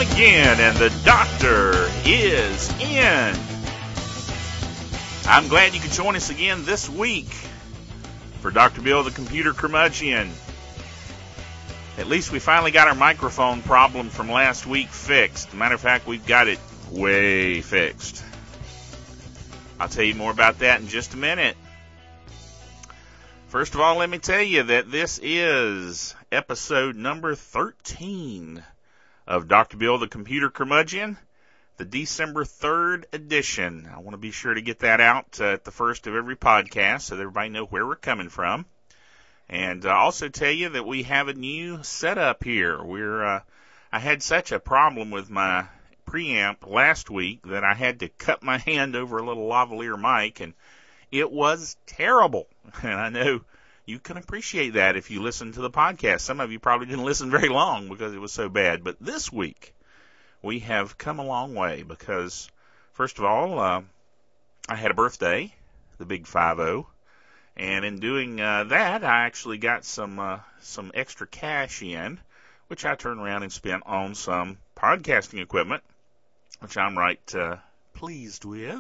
again, and the doctor is in. I'm glad you could join us again this week for Dr. Bill, the computer curmudgeon. At least we finally got our microphone problem from last week fixed. As a matter of fact, we've got it way fixed. I'll tell you more about that in just a minute. First of all, let me tell you that this is episode number 13 of Dr. Bill, the computer curmudgeon, the December 3rd edition. I want to be sure to get that out at the first of every podcast so that everybody knows where we're coming from. And also tell you that we have a new setup here. I had such a problem with my preamp last week that I had to cut my hand over a little lavalier mic, and it was terrible. And I know you can appreciate that if you listen to the podcast. Some of you probably didn't listen very long because it was so bad. But this week, we have come a long way because, first of all, I had a birthday, the big 5-0. And in doing that, I actually got some extra cash in, which I turned around and spent on some podcasting equipment, which I'm right pleased with.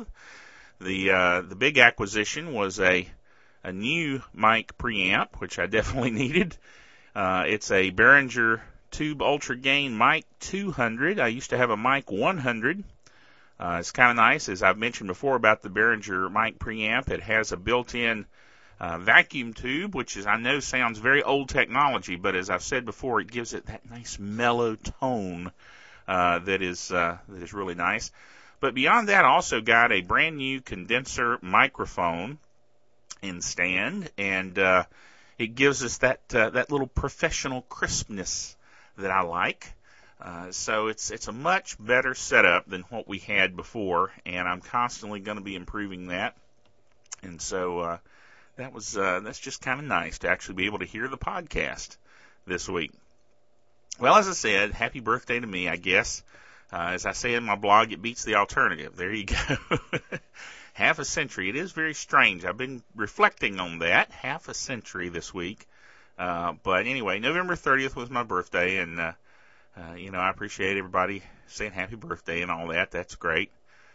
The big acquisition was a new mic preamp, which I definitely needed. It's a Behringer Tube Ultra Gain Mic 200. I used to have a Mic 100. It's kind of nice, as I've mentioned before about the Behringer mic preamp. It has a built-in vacuum tube, which I know sounds very old technology, but as I've said before, it gives it that nice mellow tone that is really nice. But beyond that, I also got a brand new condenser microphone and stand, and it gives us that little professional crispness that I like. So it's a much better setup than what we had before, and I'm constantly going to be improving that. And so that's just kind of nice to actually be able to hear the podcast this week. Well, as I said, happy birthday to me, I guess. As I say in my blog, it beats the alternative. There you go. Half a century. It is very strange. I've been reflecting on that. Half a century this week. But anyway, November 30th was my birthday, and I appreciate everybody saying happy birthday and all that. That's great.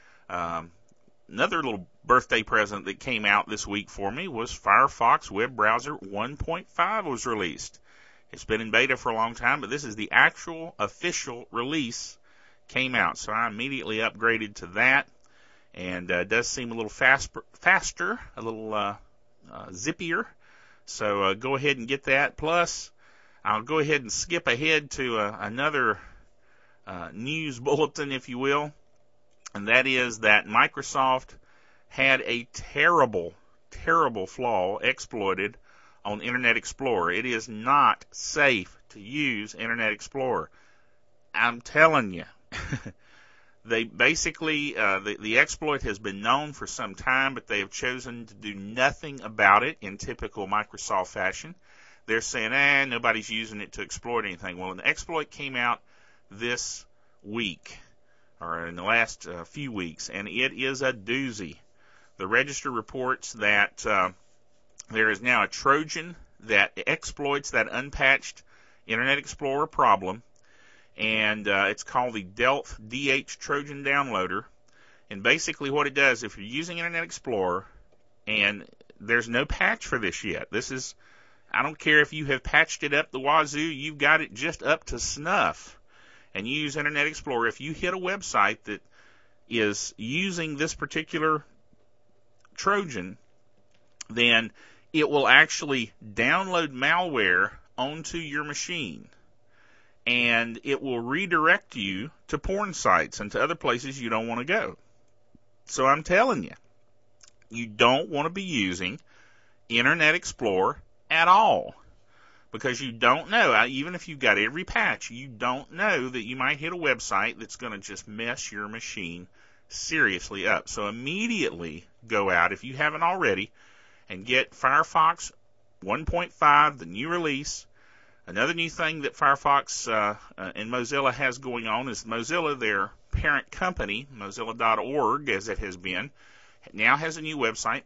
Another little birthday present that came out this week for me was Firefox Web Browser 1.5 was released. It's been in beta for a long time, but this is the actual official release came out. So I immediately upgraded to that, and it does seem a little faster, a little zippier. So go ahead and get that. Plus, I'll go ahead and skip ahead to another news bulletin, if you will. And that is that Microsoft had a terrible, terrible flaw exploited on Internet Explorer. It is not safe to use Internet Explorer. I'm telling you. They basically, the exploit has been known for some time, but they have chosen to do nothing about it in typical Microsoft fashion. They're saying, nobody's using it to exploit anything. Well, an exploit came out this week, or in the last few weeks, and it is a doozy. The Register reports that there is now a Trojan that exploits that unpatched Internet Explorer problem, and it's called the Delph DH Trojan Downloader. And basically what it does, if you're using Internet Explorer, and there's no patch for this yet, I don't care if you have patched it up the wazoo, you've got it just up to snuff, and you use Internet Explorer. If you hit a website that is using this particular Trojan, then it will actually download malware onto your machine, and it will redirect you to porn sites and to other places you don't want to go. So I'm telling you, you don't want to be using Internet Explorer at all, because you don't know, even if you've got every patch, you don't know that you might hit a website that's going to just mess your machine seriously up. So immediately go out, if you haven't already, and get Firefox 1.5, the new release. Another new thing that Firefox and Mozilla has going on is Mozilla, their parent company, Mozilla.org, as it has been, now has a new website,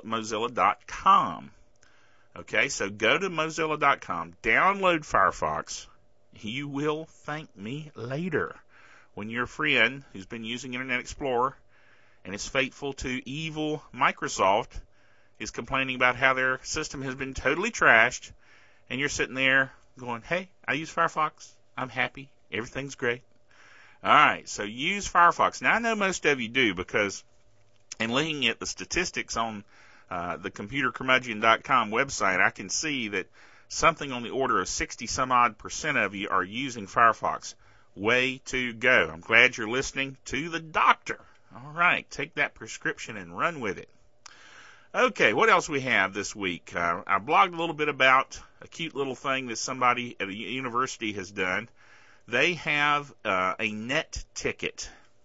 Mozilla.com. Okay, so go to Mozilla.com, download Firefox. You will thank me later. when your friend who's been using Internet Explorer and is faithful to evil Microsoft is complaining about how their system has been totally trashed, and you're sitting there going, hey, I use Firefox. I'm happy. Everything's great. All right, so use Firefox. Now, I know most of you do, because in looking at the statistics on the ComputerCurmudgeon.com website, I can see that something on the order of 60-some-odd% of you are using Firefox. Way to go. I'm glad you're listening to the doctor. All right, take that prescription and run with it. Okay, what else we have this week? I blogged a little bit about a cute little thing that somebody at a university has done. They have a net ticket.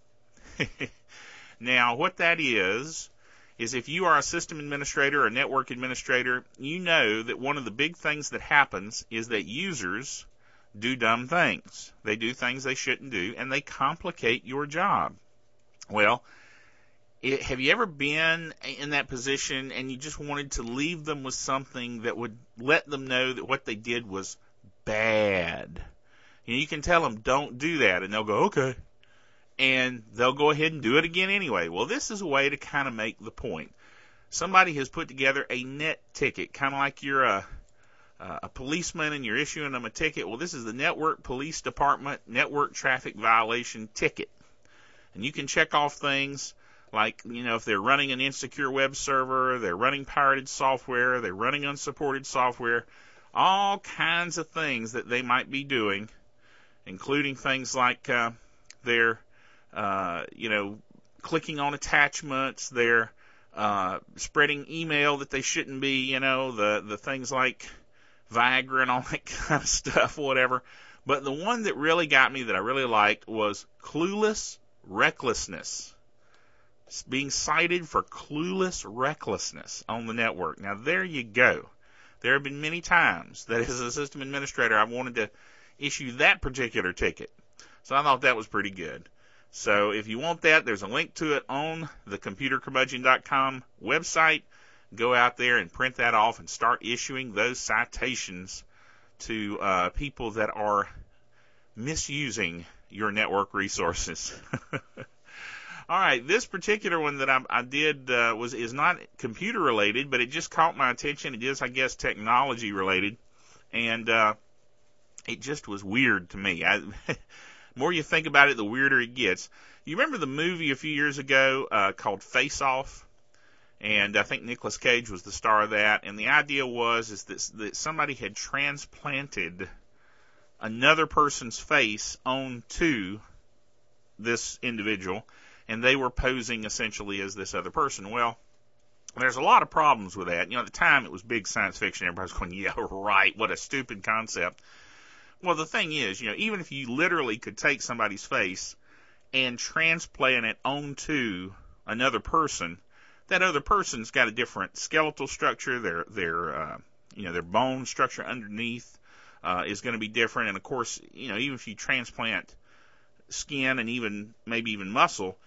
Now, what that is if you are a system administrator or network administrator, you know that one of the big things that happens is that users do dumb things. They do things they shouldn't do, and they complicate your job. Well, have you ever been in that position and you just wanted to leave them with something that would let them know that what they did was bad? You can tell them, don't do that, and they'll go, okay. And they'll go ahead and do it again anyway. Well, this is a way to kind of make the point. Somebody has put together a net ticket, kind of like you're a policeman and you're issuing them a ticket. Well, this is the Network Police Department Network Traffic Violation Ticket. And you can check off things like, if they're running an insecure web server, they're running pirated software, they're running unsupported software, all kinds of things that they might be doing, including things like they're clicking on attachments, they're spreading email that they shouldn't be, the things like Viagra and all that kind of stuff, whatever. But the one that really got me, that I really liked, was clueless recklessness. It's being cited for clueless recklessness on the network. Now, there you go. There have been many times that as a system administrator, I've wanted to issue that particular ticket. So I thought that was pretty good. So if you want that, there's a link to it on the ComputerCurmudgeon.com website. Go out there and print that off and start issuing those citations to people that are misusing your network resources. All right, this particular one that I did is not computer related, but it just caught my attention. It is, I guess, technology related, and it just was weird to me. The more you think about it, the weirder it gets. You remember the movie a few years ago called Face Off? And I think Nicolas Cage was the star of that. And the idea was that somebody had transplanted another person's face onto this individual, and they were posing essentially as this other person. Well, there's a lot of problems with that. At the time it was big science fiction. Everybody was going, yeah, right, what a stupid concept. Well, the thing is, even if you literally could take somebody's face and transplant it onto another person, that other person's got a different skeletal structure. Their bone structure underneath is going to be different. And of course, even if you transplant skin and maybe even muscle,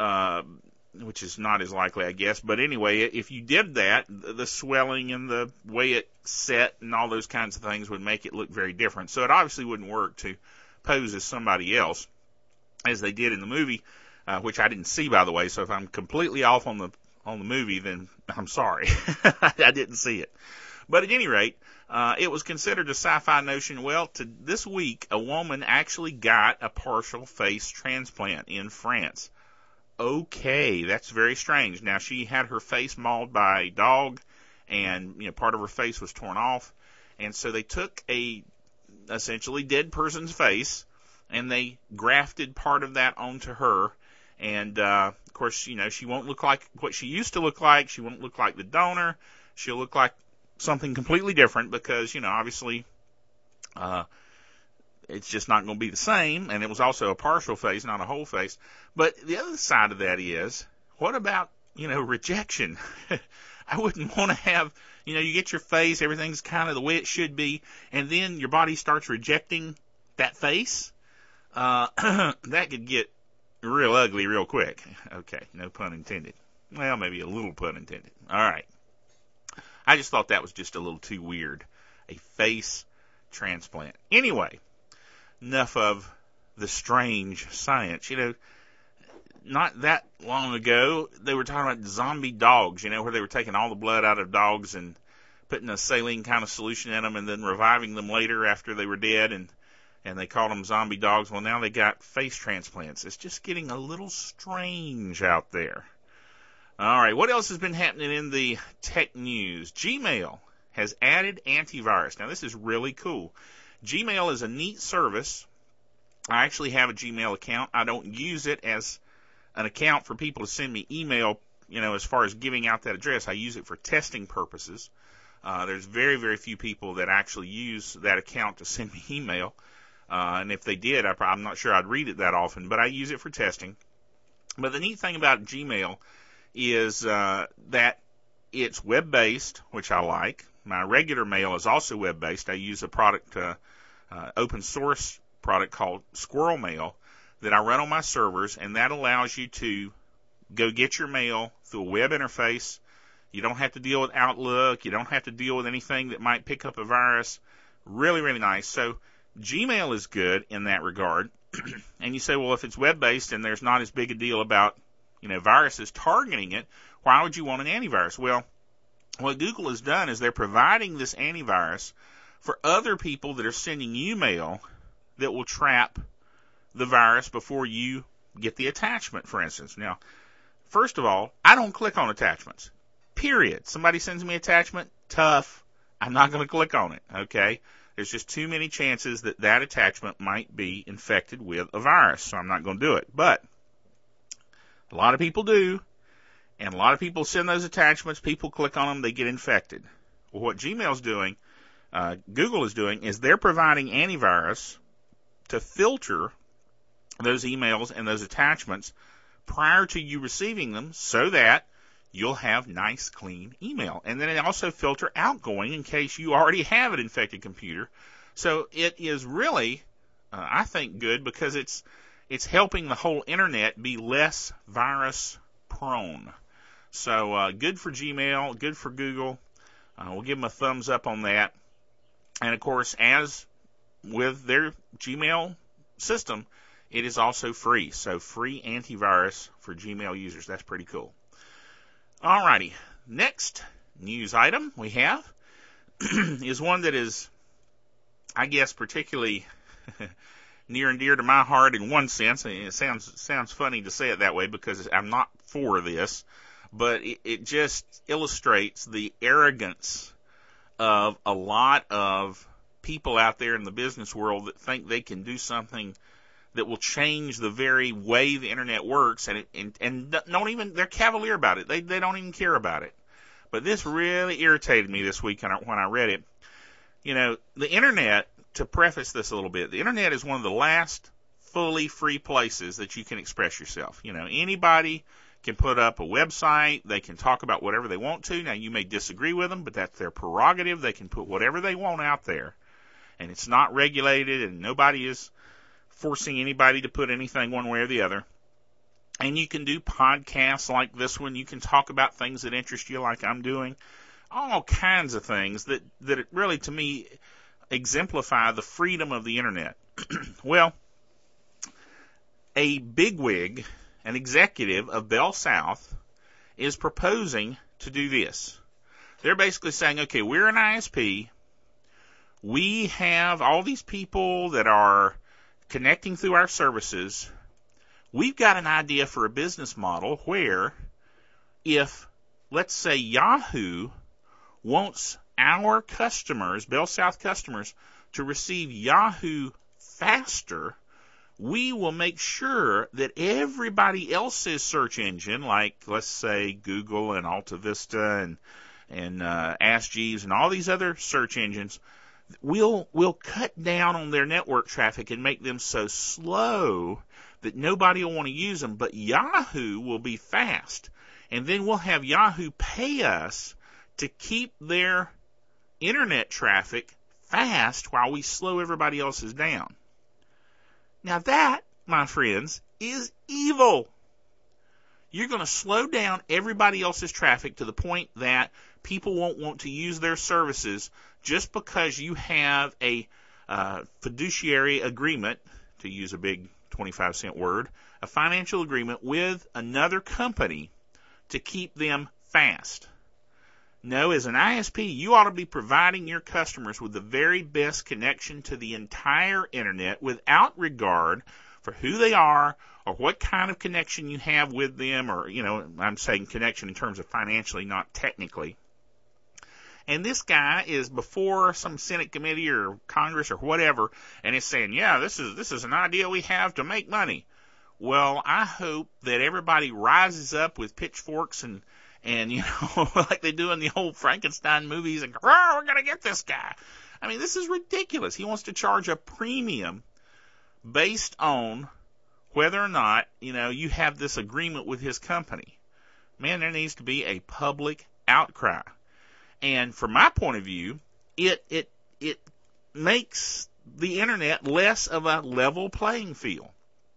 which is not as likely, I guess. But anyway, if you did that, the swelling and the way it set and all those kinds of things would make it look very different. So it obviously wouldn't work to pose as somebody else, as they did in the movie, which I didn't see, by the way. So if I'm completely off on the movie, then I'm sorry. I didn't see it. But at any rate, it was considered a sci-fi notion. Well, this week, a woman actually got a partial face transplant in France. Okay, that's very strange. Now, she had her face mauled by a dog, and part of her face was torn off. And so they took a essentially dead person's face, and they grafted part of that onto her. And, of course, she won't look like what she used to look like. She won't look like the donor. She'll look like something completely different because, obviously, it's just not going to be the same. And it was also a partial face, not a whole face. But the other side of that is, what about, rejection? I wouldn't want to have, you get your face, everything's kind of the way it should be, and then your body starts rejecting that face. That could get real ugly real quick. Okay, no pun intended. Well, maybe a little pun intended. All right. I just thought that was just a little too weird. A face transplant. Anyway, enough of the strange science. Not that long ago, they were talking about zombie dogs, where they were taking all the blood out of dogs and putting a saline kind of solution in them and then reviving them later after they were dead, and they called them zombie dogs. Well, now they got face transplants. It's just getting a little strange out there. All right, what else has been happening in the tech news? Gmail has added antivirus. Now, this is really cool. Gmail is a neat service. I actually have a Gmail account. I don't use it as an account for people to send me email, as far as giving out that address. I use it for testing purposes. There's very, very few people that actually use that account to send me email. And if they did, I'm not sure I'd read it that often, but I use it for testing. But the neat thing about Gmail is that it's web-based, which I like. My regular mail is also web-based. I use a product, open source product called Squirrel Mail that I run on my servers, and that allows you to go get your mail through a web interface. You don't have to deal with Outlook. You don't have to deal with anything that might pick up a virus. Really, really nice. So Gmail is good in that regard. And you say, well, if it's web-based and there's not as big a deal about viruses targeting it, why would you want an antivirus? Well, what Google has done is they're providing this antivirus for other people that are sending you mail that will trap the virus before you get the attachment, for instance. Now, first of all, I don't click on attachments. Period. Somebody sends me an attachment, tough. I'm not going to click on it, okay? There's just too many chances that that attachment might be infected with a virus, so I'm not going to do it. But a lot of people do, and a lot of people send those attachments. People click on them, they get infected. Well, what Gmail's doing, Google is doing, is they're providing antivirus to filter those emails and those attachments prior to you receiving them so that you'll have nice, clean email. And then it also filter outgoing in case you already have an infected computer. So it is really, I think, good because it's helping the whole internet be less virus prone. So good for Gmail, good for Google. We'll give them a thumbs up on that. And, of course, as with their Gmail system, it is also free. So free antivirus for Gmail users. That's pretty cool. All righty. Next news item we have is one that is, I guess, particularly near and dear to my heart in one sense. It sounds funny to say it that way because I'm not for this, but it just illustrates the arrogance of a lot of people out there in the business world that think they can do something that will change the very way the internet works, and don't even, they're cavalier about it. They don't even care about it. But this really irritated me this week when I read it. The internet, to preface this a little bit, the internet is one of the last fully free places that you can express yourself. Anybody can put up a website. They can talk about whatever they want to. Now, you may disagree with them, but that's their prerogative. They can put whatever they want out there, and it's not regulated, and nobody is forcing anybody to put anything one way or the other. And you can do podcasts like this one. You can talk about things that interest you like I'm doing. All kinds of things that really, to me, exemplify the freedom of the internet. Well, a bigwig, an executive of Bell South, is proposing to do this. They're basically saying, okay, we're an ISP. We have all these people that are connecting through our services. We've got an idea for a business model where if, let's say, Yahoo wants our customers, Bell South customers, to receive Yahoo faster, we will make sure that everybody else's search engine, like, let's say, Google and Alta Vista and Ask Jeeves and all these other search engines, we'll cut down on their network traffic and make them so slow that nobody will want to use them, but Yahoo will be fast. And then we'll have Yahoo pay us to keep their internet traffic fast while we slow everybody else's down. Now that, my friends, is evil. You're going to slow down everybody else's traffic to the point that people won't want to use their services just because you have a fiduciary agreement to use a big 25-cent word, a financial agreement with another company to keep them fast. No, as an ISP, you ought to be providing your customers with the very best connection to the entire internet without regard for who they are or what kind of connection you have with them, or, I'm saying connection in terms of financially, not technically. And this guy is before some Senate committee or Congress or whatever, and is saying, yeah, this is an idea we have to make money. Well, I hope that everybody rises up with pitchforks and like they do in the old Frankenstein movies, and we're going to get this guy. I mean, this is ridiculous. He wants to charge a premium based on whether or not, you have this agreement with his company. Man, there needs to be a public outcry. And from my point of view, it makes the internet less of a level playing field.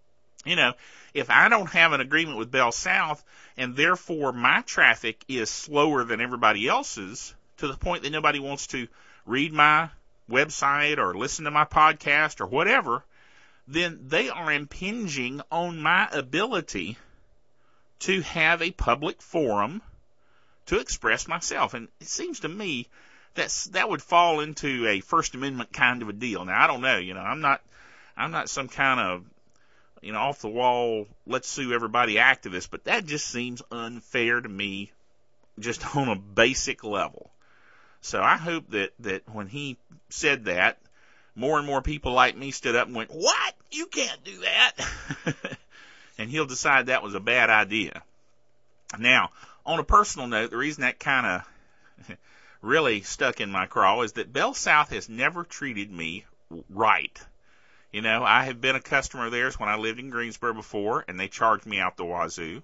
If I don't have an agreement with Bell South, and therefore my traffic is slower than everybody else's, to the point that nobody wants to read my website or listen to my podcast or whatever, then they are impinging on my ability to have a public forum to express myself. And it seems to me that would fall into a First Amendment kind of a deal. Now, I don't know, I'm not some kind of, off the wall, let's sue everybody activist, but that just seems unfair to me, just on a basic level. So I hope that when he said that, more and more people like me stood up and went, what? You can't do that. And he'll decide that was a bad idea. Now, on a personal note, the reason that kind of really stuck in my craw is that Bell South has never treated me right. I have been a customer of theirs when I lived in Greensboro before, and they charged me out the wazoo.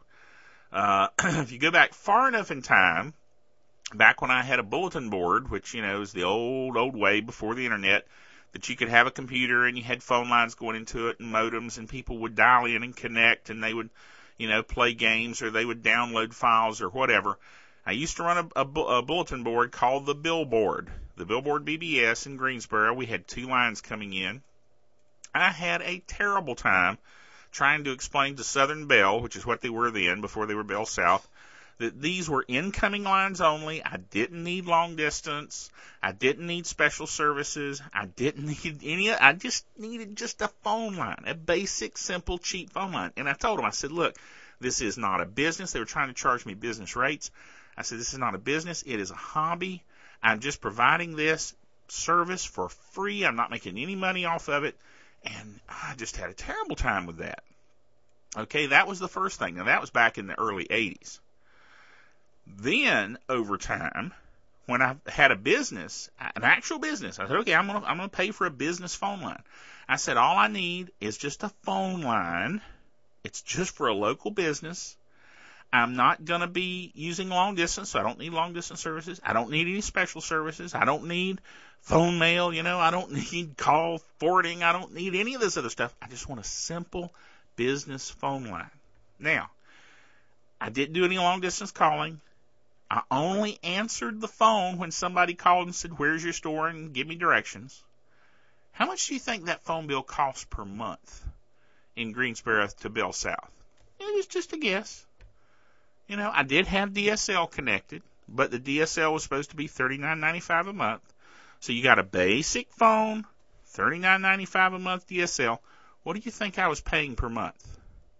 If you go back far enough in time, back when I had a bulletin board, which, is the old way before the internet, that you could have a computer and you had phone lines going into it and modems, and people would dial in and connect, and they would, play games, or they would download files or whatever. I used to run a bulletin board called the Billboard BBS in Greensboro. We had 2 lines coming in. I had a terrible time trying to explain to Southern Bell, which is what they were then before they were Bell South, that these were incoming lines only. I didn't need long distance. I didn't need special services. I didn't need I just needed just a phone line, a basic, simple, cheap phone line. And I told them, I said, look, this is not a business. They were trying to charge me business rates. I said, this is not a business. It is a hobby. I'm just providing this service for free. I'm not making any money off of it. And I just had a terrible time with that. Okay, that was the first thing. Now, that was back in the early 80s. Then, over time, when I had a business, an actual business, I said, okay, I'm gonna pay for a business phone line. I said, all I need is just a phone line. It's just for a local business. I'm not going to be using long distance, so I don't need long distance services. I don't need any special services. I don't need phone mail, I don't need call forwarding. I don't need any of this other stuff. I just want a simple business phone line. Now, I didn't do any long distance calling. I only answered the phone when somebody called and said, where's your store, and give me directions. How much do you think that phone bill costs per month in Greensboro to Bell South? It was just a guess. I did have DSL connected, but the DSL was supposed to be $39.95 a month. So you got a basic phone, $39.95 a month DSL. What do you think I was paying per month?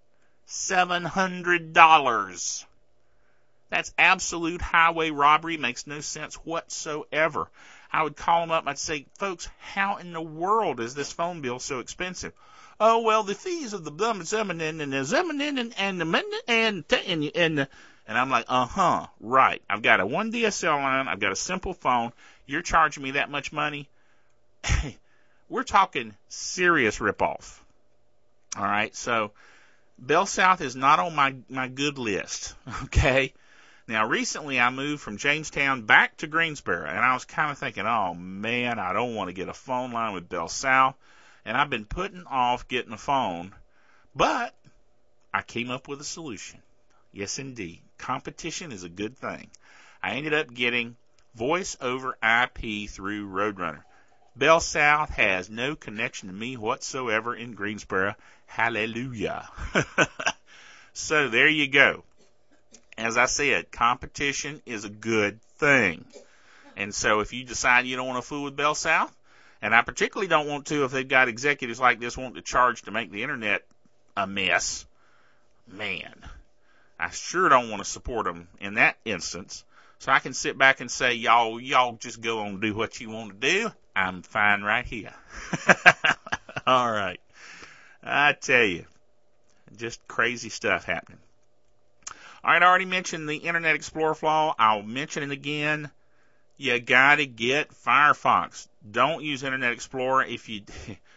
$700. That's absolute highway robbery. Makes no sense whatsoever. I would call them up and I'd say, folks, how in the world is this phone bill so expensive? Oh, well, the fees of the Zemanin and the Zemanin and I'm like, right. I've got a 1 DSL line. I've got a simple phone. You're charging me that much money? We're talking serious ripoff. All right, so Bell South is not on my good list, okay? Now, recently I moved from Jamestown back to Greensboro, and I was kind of thinking, oh, man, I don't want to get a phone line with Bell South, and I've been putting off getting a phone, but I came up with a solution. Yes, indeed. Competition is a good thing. I ended up getting voice over IP through Roadrunner. Bell South has no connection to me whatsoever in Greensboro. Hallelujah. So there you go. As I said, competition is a good thing. And so if you decide you don't want to fool with Bell South, and I particularly don't want to if they've got executives like this wanting to charge to make the internet a mess, man, I sure don't want to support them in that instance. So I can sit back and say, y'all just go on and do what you want to do. I'm fine right here. All right. I tell you, just crazy stuff happening. All right, I already mentioned the Internet Explorer flaw. I'll mention it again. You got to get Firefox. Don't use Internet Explorer if you,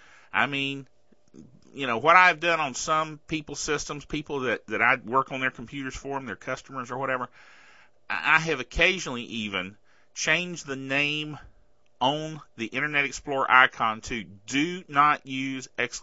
what I've done on some people's systems, people that I work on their computers for them, their customers or whatever, I have occasionally even changed the name on the Internet Explorer icon to do not use ! Just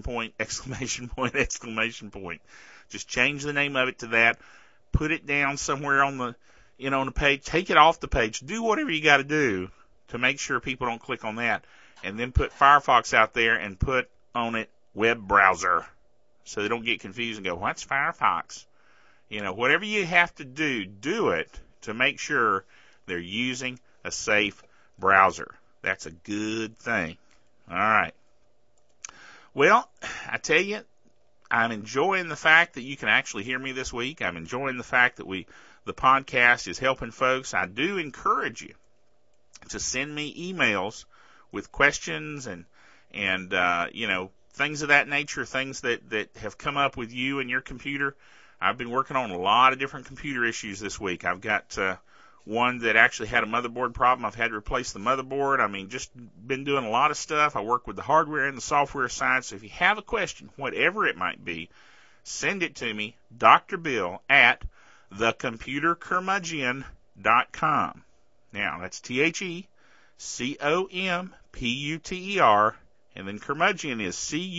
change the name of it to that. Put it down somewhere on the, on the page. Take it off the page. Do whatever you got to do to make sure people don't click on that. And then put Firefox out there and put on it web browser so they don't get confused and go, what's Firefox? Whatever you have to do, do it to make sure they're using a safe browser. That's a good thing. All right. Well, I tell you, I'm enjoying the fact that you can actually hear me this week. I'm enjoying the fact that the podcast is helping folks. I do encourage you to send me emails with questions and things of that nature, things that have come up with you and your computer. I've been working on a lot of different computer issues this week. I've got one that actually had a motherboard problem. I've had to replace the motherboard. Just been doing a lot of stuff. I work with the hardware and the software side. So if you have a question, whatever it might be, send it to me, Dr. Bill at thecomputercurmudgeon.com. Now, that's TheComputer, and then curmudgeon is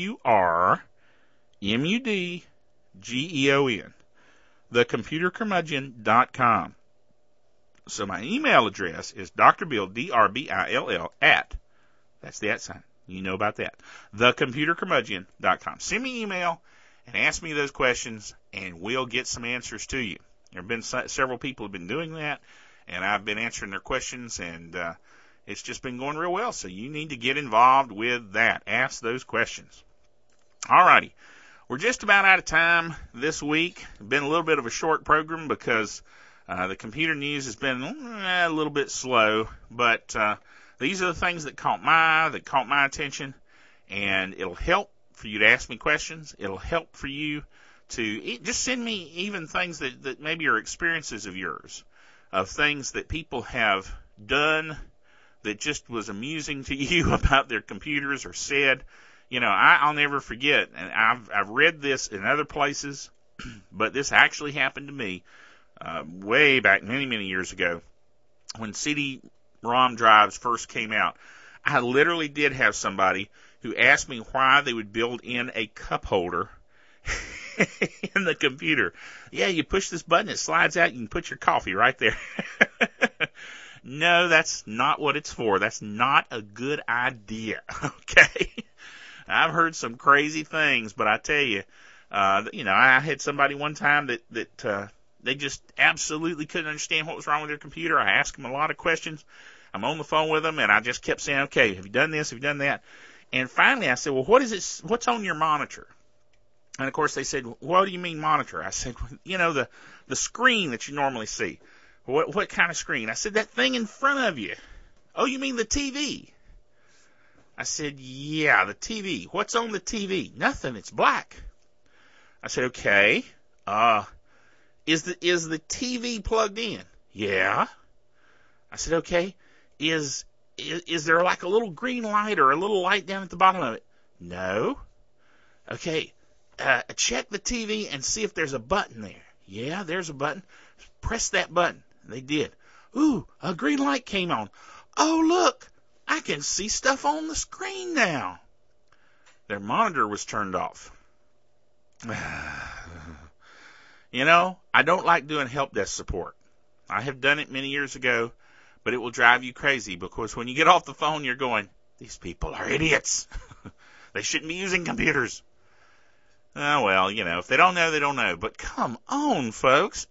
CURMUDGEON. Thecomputercurmudgeon.com. So my email address is drbill, DRBILL, that's the @ sign. You know about that. Thecomputercurmudgeon.com. Send me an email and ask me those questions, and we'll get some answers to you. There have been several people who have been doing that, and I've been answering their questions, and it's just been going real well. So you need to get involved with that. Ask those questions. All righty. We're just about out of time this week. Been a little bit of a short program because the computer news has been a little bit slow, but these are the things that caught my attention, and it'll help for you to ask me questions. It'll help for you to just send me even things that maybe are experiences of yours, of things that people have done that just was amusing to you about their computers or said. I'll never forget, and I've read this in other places, but this actually happened to me way back many, many years ago when CD-ROM drives first came out. I literally did have somebody who asked me why they would build in a cup holder in the computer. Yeah, you push this button, it slides out, you can put your coffee right there. No, that's not what it's for. That's not a good idea, okay? I've heard some crazy things, but I tell you, I had somebody one time that they just absolutely couldn't understand what was wrong with their computer. I asked them a lot of questions. I'm on the phone with them, and I just kept saying, okay, have you done this? Have you done that? And finally I said, well, what's on your monitor? And of course they said, what do you mean monitor? I said, the screen that you normally see. What kind of screen? I said, that thing in front of you. Oh, you mean the TV? I said, yeah, the TV. What's on the TV? Nothing. It's black. I said, okay. Is the TV plugged in? Yeah. I said, okay. Is there like a little green light or a little light down at the bottom of it? No. Okay. Check the TV and see if there's a button there. Yeah, there's a button. Press that button. And they did. Ooh, a green light came on. Oh, look. I can see stuff on the screen now. Their monitor was turned off. I don't like doing help desk support. I have done it many years ago, but it will drive you crazy because when you get off the phone, you're going, These people are idiots. They shouldn't be using computers. Oh, well, if they don't know, they don't know. But come on, folks.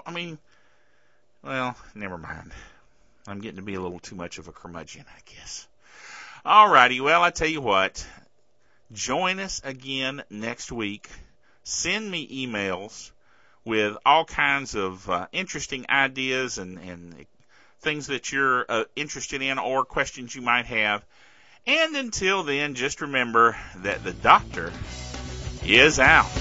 Well, never mind. I'm getting to be a little too much of a curmudgeon, I guess. All righty. Well, I tell you what. Join us again next week. Send me emails with all kinds of interesting ideas and things that you're interested in or questions you might have. And until then, just remember that the doctor is out.